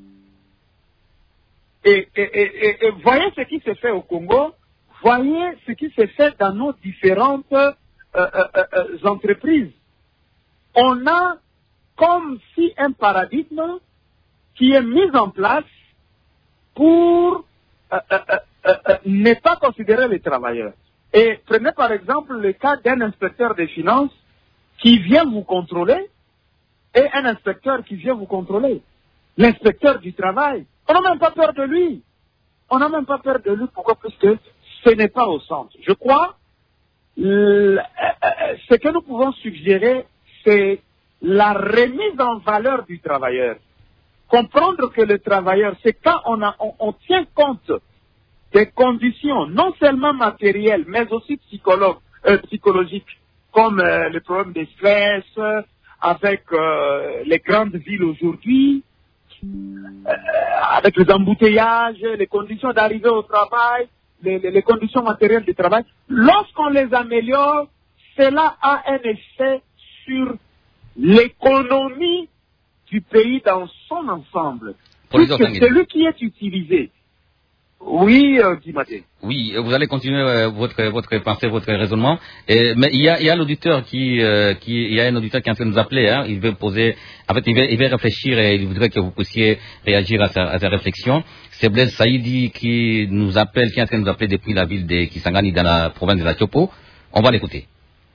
Et, et, et, et voyez ce qui se fait au Congo, voyez ce qui se fait dans nos différentes euh, euh, euh, entreprises. On a comme si un paradigme qui est mis en place pour euh, euh, euh, euh, ne pas considérer les travailleurs. Et prenez par exemple le cas d'un inspecteur des finances qui vient vous contrôler et un inspecteur qui vient vous contrôler. L'inspecteur du travail, on n'a même pas peur de lui. On n'a même pas peur de lui. Pourquoi? Parce que ce n'est pas au centre. Je crois, euh, euh, ce que nous pouvons suggérer, c'est la remise en valeur du travailleur. comprendre que le travailleur, c'est quand on, a, on, on tient compte des conditions, non seulement matérielles, mais aussi psychologues, euh, psychologiques, comme euh, le problème des stress, euh, avec euh, les grandes villes aujourd'hui, euh, avec les embouteillages, les conditions d'arrivée au travail, les, les, les conditions matérielles du travail. Lorsqu'on les améliore, cela a un effet sur l'économie du pays dans son ensemble. Puisque celui qui est utilisé. Oui, euh, Guimaté. Oui, vous allez continuer euh, votre votre pensée, votre raisonnement. Et, mais il y a il y a l'auditeur qui euh, qui il y a un auditeur qui est en train de nous appeler. Hein, il veut poser, en fait, il veut il veut réfléchir et il voudrait que vous puissiez réagir à sa, à sa réflexion. C'est Blaise Saïdi qui nous appelle, qui est en train de nous appeler depuis la ville de Kisangani dans la province de la Tchopo. On va l'écouter.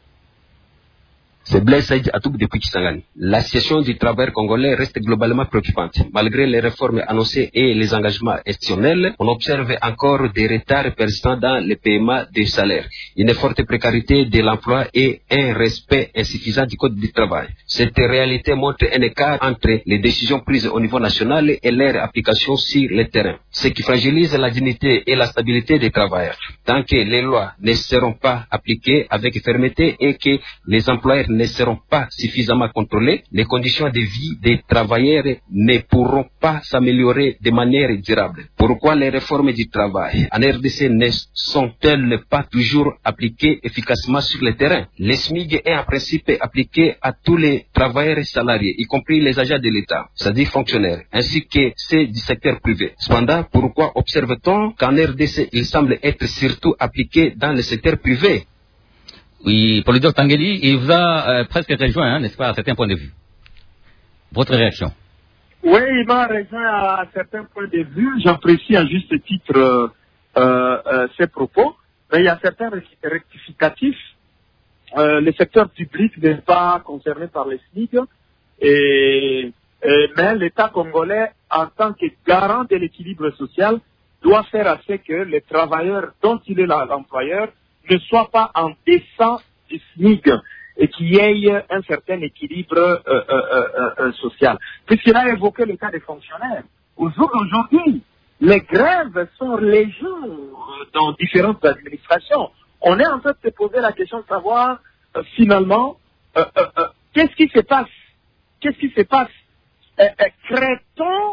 C'est Blaise Saïd Atouk depuis Kisangani. La situation du travail congolais reste globalement préoccupante. Malgré les réformes annoncées et les engagements exceptionnels, on observe encore des retards persistants dans le paiement des salaires, une forte précarité de l'emploi et un respect insuffisant du code du travail. Cette réalité montre un écart entre les décisions prises au niveau national et leur application sur le terrain, ce qui fragilise la dignité et la stabilité des travailleurs. Tant que les lois ne seront pas appliquées avec fermeté et que les employeurs ne seront pas suffisamment contrôlées, les conditions de vie des travailleurs ne pourront pas s'améliorer de manière durable. Pourquoi les réformes du travail en R D C ne sont-elles pas toujours appliquées efficacement sur le terrain? Le S M I G est en principe appliqué à tous les travailleurs salariés, y compris les agents de l'État, c'est-à-dire fonctionnaires, ainsi que ceux du secteur privé. Cependant, pourquoi observe-t-on qu'en R D C, il semble être surtout appliqué dans le secteur privé? Oui, Polydor Tangeli, il vous a euh, presque rejoint, hein, n'est-ce pas, à certains points de vue. Votre réaction? Oui, il m'a rejoint à certains points de vue. J'apprécie à juste titre euh, euh, ses propos. Mais il y a certains rectificatifs. Euh, le secteur public n'est pas concerné par les S M I G. Et, et, mais l'État congolais, en tant que garant de l'équilibre social, doit faire assez que les travailleurs dont il est l'employeur ne soit pas en descente du S M I G et qu'il y ait un certain équilibre euh, euh, euh, euh, social. Puisqu'il a évoqué le cas des fonctionnaires. Au jour d'aujourd'hui, les grèves sont légion dans différentes administrations. On est en train de se poser la question de savoir euh, finalement euh, euh, euh, qu'est-ce qui se passe. Qu'est-ce qui se passe euh, euh, Crée-t-on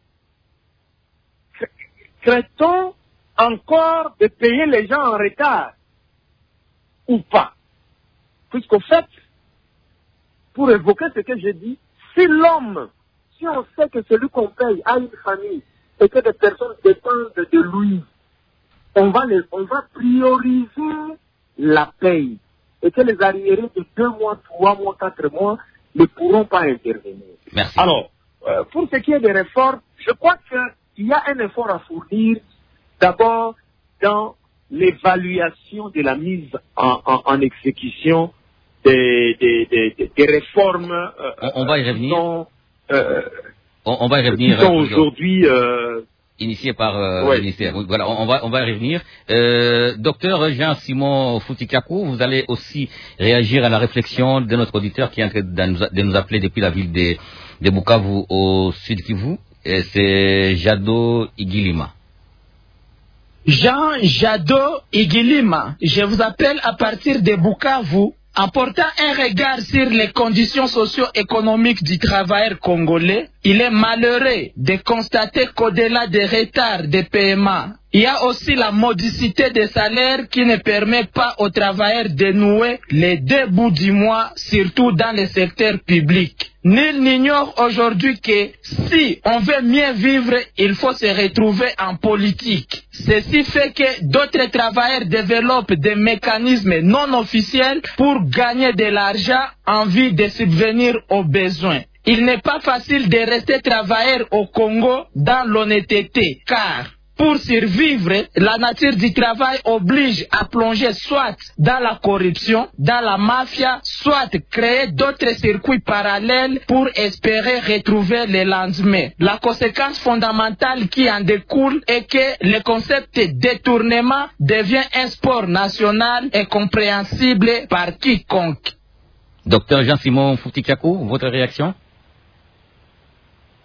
crée-t-on encore de payer les gens en retard ou pas? Puisqu'au fait, pour évoquer ce que j'ai dit, si l'homme, si on sait que celui qu'on paye a une famille et que des personnes dépendent de lui, on va, les, on va prioriser la paye et que les arriérés de deux mois, trois mois, quatre mois ne pourront pas intervenir. Merci. Alors, euh, pour ce qui est des réformes, je crois qu'il y a un effort à fournir d'abord dans l'évaluation de la mise en, en, en exécution des, des, des, des réformes euh, on, on va y revenir. Sont, euh, on, on va y revenir. Qui sont aujourd'hui euh, initiés par euh, ouais. le ministère. Voilà, on va on va y revenir. Euh, docteur Jean-Simon Foutikakou, vous allez aussi réagir à la réflexion de notre auditeur qui est en train de nous, de nous appeler depuis la ville de, de Bukavu au sud Kivu. Et c'est Jado Igilima. Jean Jado Igilima, je vous appelle à partir de Bukavu en portant un regard sur les conditions socio-économiques du travailleur congolais. Il est malheureux de constater qu'au-delà des retards de paiement, il y a aussi la modicité des salaires qui ne permet pas aux travailleurs de nouer les deux bouts du mois, surtout dans le secteur public. Nul n'ignore aujourd'hui que si on veut mieux vivre, il faut se retrouver en politique. Ceci fait que d'autres travailleurs développent des mécanismes non officiels pour gagner de l'argent en vue de subvenir aux besoins. Il n'est pas facile de rester travailleur au Congo dans l'honnêteté, car pour survivre, la nature du travail oblige à plonger soit dans la corruption, dans la mafia, soit créer d'autres circuits parallèles pour espérer retrouver le lendemain. La conséquence fondamentale qui en découle est que le concept de détournement devient un sport national et compréhensible par quiconque. Docteur Jean-Simon Foutikakou, votre réaction?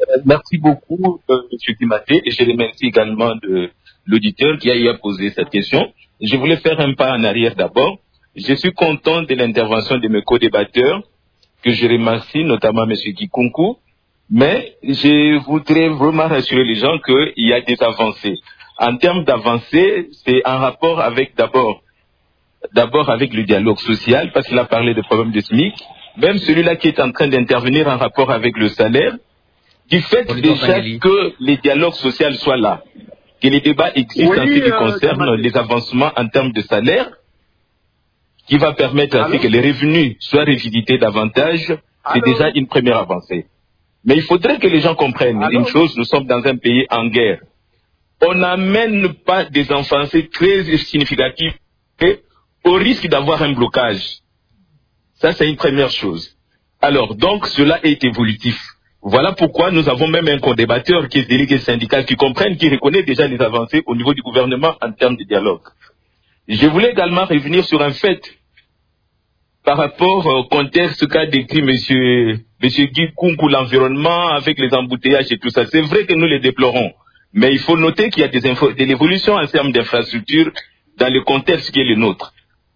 merci beaucoup, euh, M. Kimaté, et je remercie également de l'auditeur qui a, y a posé cette question. Je voulais faire un pas en arrière d'abord. Je suis content de l'intervention de mes co-débatteurs, que je remercie, notamment M. Kikunku, mais je voudrais vraiment rassurer les gens qu'il y a des avancées. En termes d'avancées, c'est en rapport avec d'abord, d'abord avec le dialogue social, parce qu'il a parlé de problèmes de S M I C, même celui-là qui est en train d'intervenir en rapport avec le salaire, du fait déjà que les dialogues sociaux soient là, que les débats existent oui, en ce qui euh, concerne les avancements en termes de salaire, qui va permettre à ce que les revenus soient revisités davantage, c'est déjà une première avancée. Mais il faudrait que les gens comprennent Allô? une chose, nous sommes dans un pays en guerre. On n'amène pas des avancées très significatives au risque d'avoir un blocage. Ça, c'est une première chose. Alors, donc, cela est évolutif. Voilà pourquoi nous avons même un co-débatteur qui est délégué syndical, qui comprenne, qui reconnaît déjà les avancées au niveau du gouvernement en termes de dialogue. Je voulais également revenir sur un fait par rapport au contexte qu'a décrit M. Monsieur Guy Kunku, l'environnement avec les embouteillages et tout ça. C'est vrai que nous les déplorons, mais il faut noter qu'il y a des, de l'évolution en termes d'infrastructures dans le contexte qui est le nôtre.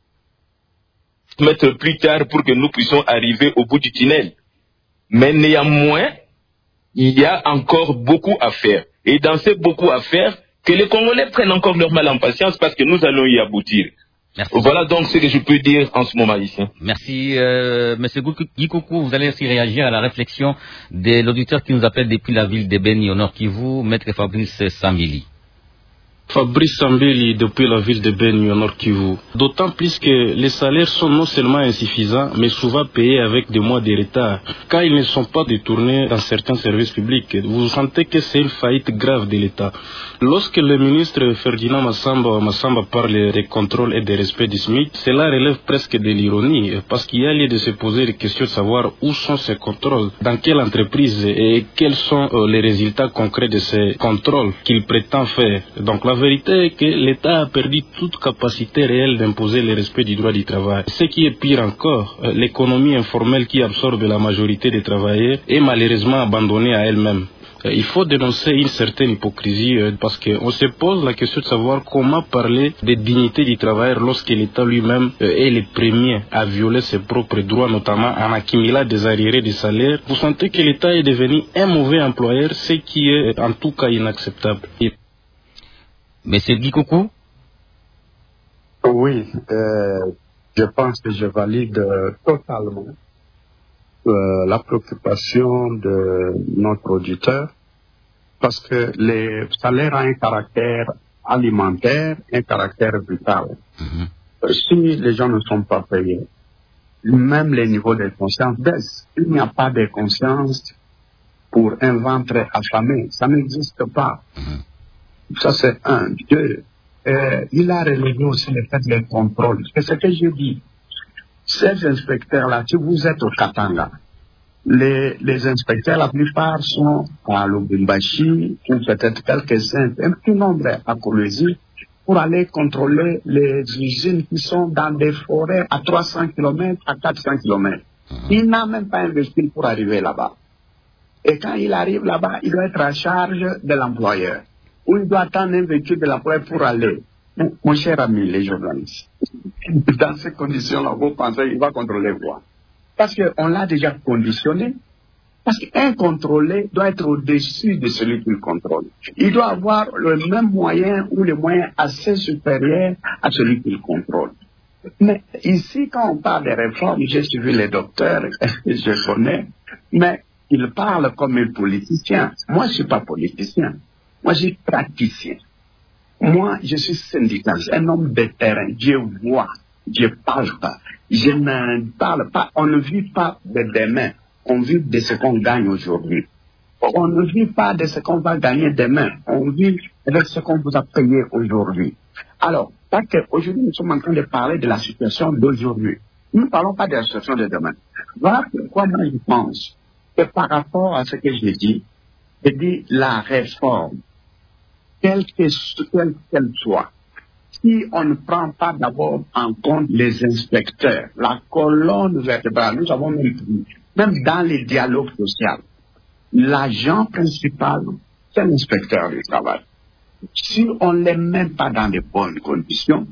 Mettre plus tard pour que nous puissions arriver au bout du tunnel. Mais néanmoins, il y a encore beaucoup à faire. Et dans ces beaucoup à faire, que les Congolais prennent encore leur mal en patience parce que nous allons y aboutir. Merci. Voilà donc ce que je peux dire en ce moment ici. Merci, euh, Monsieur Gikoukou. Vous allez aussi réagir à la réflexion de l'auditeur qui nous appelle depuis la ville de Beni au Nord Kivu, Maître Fabrice Sambili. Fabrice Sambeli depuis la ville de Beni au Nord Kivu. D'autant plus que les salaires sont non seulement insuffisants, mais souvent payés avec des mois de retard, car ils ne sont pas détournés dans certains services publics. Vous sentez que c'est une faillite grave de l'État. Lorsque le ministre Ferdinand Massamba, Massamba parle des contrôles et des respects du S M I C, cela relève presque de l'ironie, parce qu'il y a lieu de se poser des questions de savoir où sont ces contrôles, dans quelle entreprise et quels sont euh, les résultats concrets de ces contrôles qu'il prétend faire. Donc la La vérité est que l'État a perdu toute capacité réelle d'imposer le respect du droit du travail. Ce qui est pire encore, l'économie informelle qui absorbe la majorité des travailleurs est malheureusement abandonnée à elle-même. Il faut dénoncer une certaine hypocrisie parce qu'on se pose la question de savoir comment parler de dignité du travailleur lorsque l'État lui-même est le premier à violer ses propres droits, notamment en accumulant des arriérés de salaire. Vous sentez que l'État est devenu un mauvais employeur, ce qui est en tout cas inacceptable. Monsieur Gikoukou? Oui, euh, je pense que je valide euh, totalement euh, la préoccupation de notre auditeur parce que les salaires ont un caractère alimentaire, un caractère vital. Mm-hmm. Euh, si les gens ne sont pas payés, même les niveaux de conscience baissent. Il n'y a pas de conscience pour un ventre affamé. Ça n'existe pas. Mm-hmm. Ça, c'est un. Deux, euh, il a relevé aussi le fait des contrôles. C'est ce que je dis. Ces inspecteurs-là, si vous êtes au Katanga, les, les inspecteurs, la plupart sont à Lubumbashi, ou peut-être quelques-uns, un petit nombre à Kolwezi, pour aller contrôler les usines qui sont dans des forêts à trois cents kilomètres, à quatre cents kilomètres. Il n'a même pas investi pour arriver là-bas. Et quand il arrive là-bas, il doit être à charge de l'employeur. Ou il doit attendre un véhicule de l'employeur pour aller. Mon cher ami, les journalistes, dans ces conditions-là, vous pensez qu'il va contrôler quoi? Parce qu'on l'a déjà conditionné. Parce qu'un contrôlé doit être au-dessus de celui qu'il contrôle. Il doit avoir le même moyen ou les moyens assez supérieurs à celui qu'il contrôle. Mais ici, quand on parle des réformes, j'ai suivi les docteurs, je connais, mais ils parlent comme un politicien. Moi, je ne suis pas politicien. Moi, je suis praticien. Moi, je suis syndicaliste, un homme de terrain. Je vois, je ne parle pas. Je ne parle pas. On ne vit pas de demain. On vit de ce qu'on gagne aujourd'hui. On ne vit pas de ce qu'on va gagner demain. On vit de ce qu'on vous a payé aujourd'hui. Alors, parce qu'aujourd'hui, nous sommes en train de parler de la situation d'aujourd'hui. Nous ne parlons pas de la situation de demain. Voilà pourquoi moi, je pense que par rapport à ce que j'ai dit, je dis la réforme, quelle qu'elle soit, si on ne prend pas d'abord en compte les inspecteurs, la colonne vertébrale, nous avons même, même dans les dialogues sociaux, l'agent principal, c'est l'inspecteur du travail. Si on ne les met pas dans de bonnes conditions,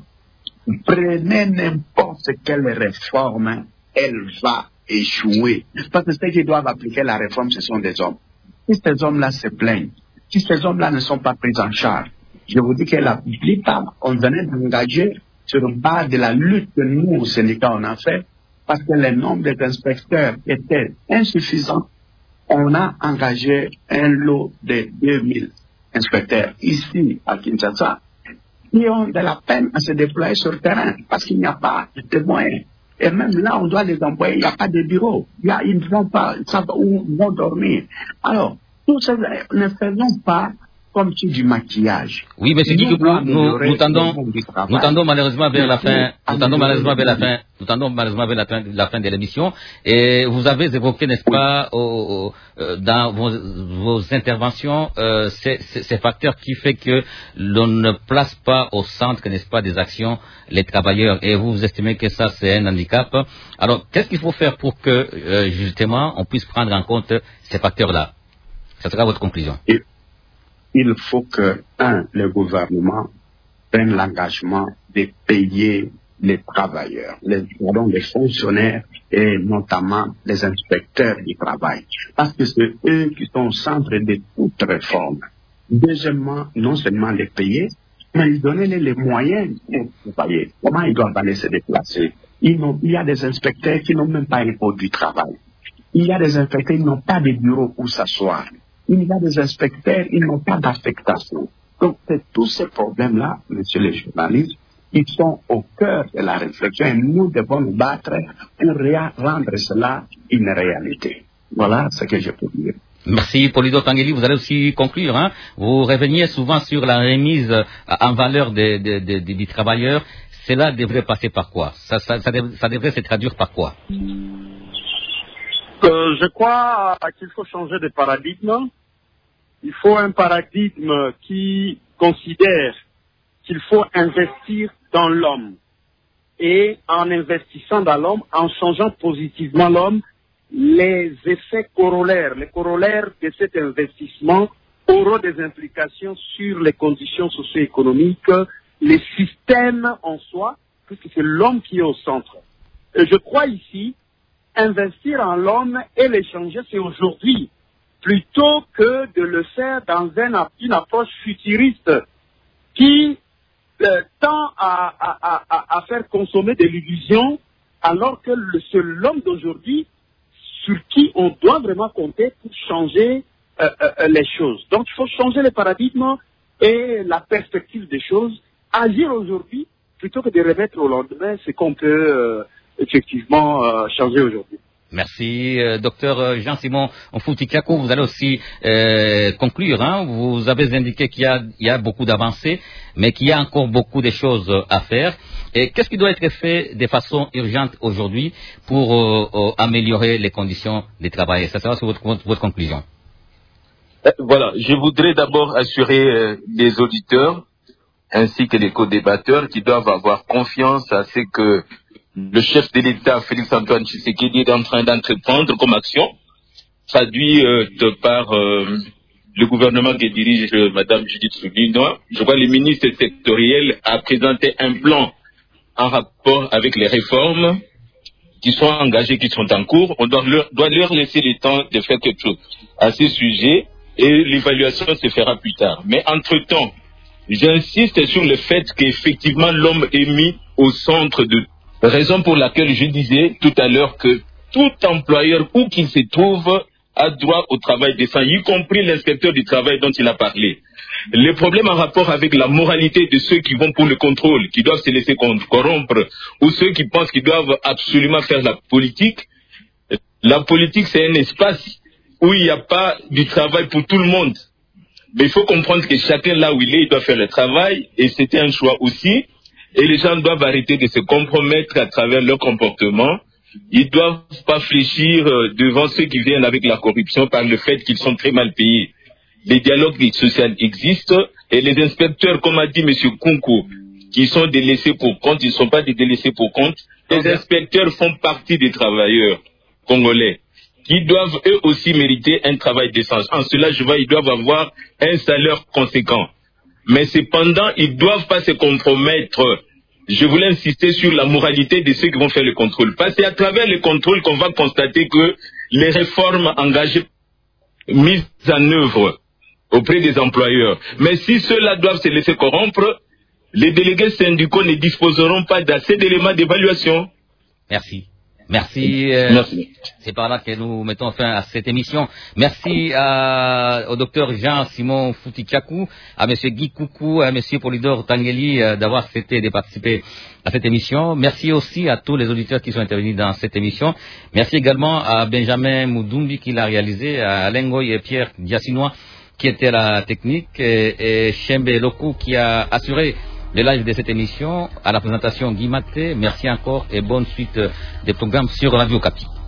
prenez n'importe quelle réforme, elle va échouer. Parce que ceux qui doivent appliquer la réforme, ce sont des hommes. Si ces hommes-là se plaignent, si ces hommes-là ne sont pas pris en charge, je vous dis que la plupart, on venait d'engager sur base de la lutte que nous, au syndicat, on a fait, parce que le nombre d'inspecteurs était insuffisant. On a engagé un lot de deux mille inspecteurs ici à Kinshasa qui ont de la peine à se déployer sur le terrain parce qu'il n'y a pas de moyens. Et même là, on doit les envoyer, il n'y a pas de bureau. Il y a, ils ne vont pas, ils savent où ils vont dormir. Alors, tout ça, ne faisons pas comme si du maquillage. Oui, mais c'est dit que nous, nous tendons, nous tendons malheureusement vers la fin, nous tendons malheureusement vers la fin, nous tendons malheureusement vers la fin, la fin de l'émission. Et vous avez évoqué, n'est-ce pas, au, au, dans vos, vos interventions, euh, ces, ces, ces facteurs qui fait que l'on ne place pas au centre, n'est-ce pas, des actions les travailleurs. Et vous, vous estimez que ça, c'est un handicap. Alors, qu'est-ce qu'il faut faire pour que, euh, justement, on puisse prendre en compte ces facteurs-là? Ce sera votre conclusion. Et il faut que, un, le gouvernement prenne l'engagement de payer les travailleurs, les, pardon, les fonctionnaires et notamment les inspecteurs du travail. Parce que c'est eux qui sont au centre de toute réforme. Deuxièmement, non seulement les payer, mais ils donner les moyens pour travailler. Comment ils doivent aller se déplacer? Ils il y a des inspecteurs qui n'ont même pas un code du travail. Il y a des inspecteurs qui n'ont pas de bureau où s'asseoir. Il y a des inspecteurs, ils n'ont pas d'affectation. Donc, c'est tous ces problèmes-là, messieurs les journalistes, ils sont au cœur de la réflexion et nous devons nous battre pour rendre cela une réalité. Voilà ce que je peux dire. Merci, Polydor Tangeli. Vous allez aussi conclure. Hein. Vous reveniez souvent sur la remise en valeur des, des, des, des travailleurs. Cela devrait passer par quoi? ça, ça, ça, dev, ça devrait se traduire par quoi? Euh, je crois qu'il faut changer de paradigme. Il faut un paradigme qui considère qu'il faut investir dans l'homme. Et en investissant dans l'homme, en changeant positivement l'homme, les effets corollaires, les corollaires de cet investissement auront des implications sur les conditions socio-économiques, les systèmes en soi, puisque c'est l'homme qui est au centre. Et je crois ici, investir en l'homme et l'échanger, c'est aujourd'hui, plutôt que de le faire dans un, une approche futuriste qui euh, tend à, à, à, à faire consommer de l'illusion, alors que c'est l'homme d'aujourd'hui sur qui on doit vraiment compter pour changer euh, euh, les choses. Donc il faut changer le paradigme et la perspective des choses, agir aujourd'hui plutôt que de remettre au lendemain ce qu'on peut euh, effectivement euh, changer aujourd'hui. Merci, euh, docteur Jean-Simon Mfouti-Kiako. Vous allez aussi euh, conclure. Hein. Vous avez indiqué qu'il y a, il y a beaucoup d'avancées, mais qu'il y a encore beaucoup de choses à faire. Et qu'est-ce qui doit être fait de façon urgente aujourd'hui pour euh, euh, améliorer les conditions de travail? Ça sera sur votre, votre conclusion. Euh, voilà, je voudrais d'abord assurer euh, les auditeurs ainsi que les co-débatteurs qui doivent avoir confiance à ce que le chef de l'État, Félix-Antoine Tshisekedi, est en train d'entreprendre comme action, traduit euh, de par euh, le gouvernement que dirige euh, Mme Judith Suminwa. Je vois que le ministre sectoriel a présenté un plan en rapport avec les réformes qui sont engagées, qui sont en cours. On doit leur, doit leur laisser le temps de faire quelque chose à ce sujet et l'évaluation se fera plus tard. Mais entre-temps, j'insiste sur le fait qu'effectivement l'homme est mis au centre de raison pour laquelle je disais tout à l'heure que tout employeur, où qu'il se trouve, a droit au travail décent, y compris l'inspecteur du travail dont il a parlé. Les problèmes en rapport avec la moralité de ceux qui vont pour le contrôle, qui doivent se laisser corrompre, ou ceux qui pensent qu'ils doivent absolument faire la politique. La politique, c'est un espace où il n'y a pas du travail pour tout le monde. Mais il faut comprendre que chacun là où il est, il doit faire le travail, et c'était un choix aussi. Et les gens doivent arrêter de se compromettre à travers leur comportement. Ils ne doivent pas fléchir devant ceux qui viennent avec la corruption par le fait qu'ils sont très mal payés. Les dialogues sociaux existent et les inspecteurs, comme a dit M. Kunku, qui sont des laissés pour compte, ils ne sont pas des délaissés pour compte. Les inspecteurs font partie des travailleurs congolais. qui doivent eux aussi mériter un travail décent. En cela, je vois, ils doivent avoir un salaire conséquent. Mais cependant, ils ne doivent pas se compromettre. Je voulais insister sur la moralité de ceux qui vont faire le contrôle. Parce que c'est à travers le contrôle qu'on va constater que les réformes engagées, mises en œuvre auprès des employeurs. Mais si ceux-là doivent se laisser corrompre, les délégués syndicaux ne disposeront pas d'assez d'éléments d'évaluation. Merci. Merci. Euh, Merci. C'est par là que nous mettons fin à cette émission. Merci à, au docteur Jean-Simon Foutichakou, à monsieur Guy Koukou, à monsieur Polydore Tangeli euh, d'avoir accepté de participer à cette émission. Merci aussi à tous les auditeurs qui sont intervenus dans cette émission. Merci également à Benjamin Moudumbi qui l'a réalisé, à Alain Goy et Pierre Diassinois qui étaient à la technique, et, et Chembe Lokou qui a assuré le live de cette émission. À la présentation, Guy Maté. Merci encore et bonne suite des programmes sur Radio Okapi.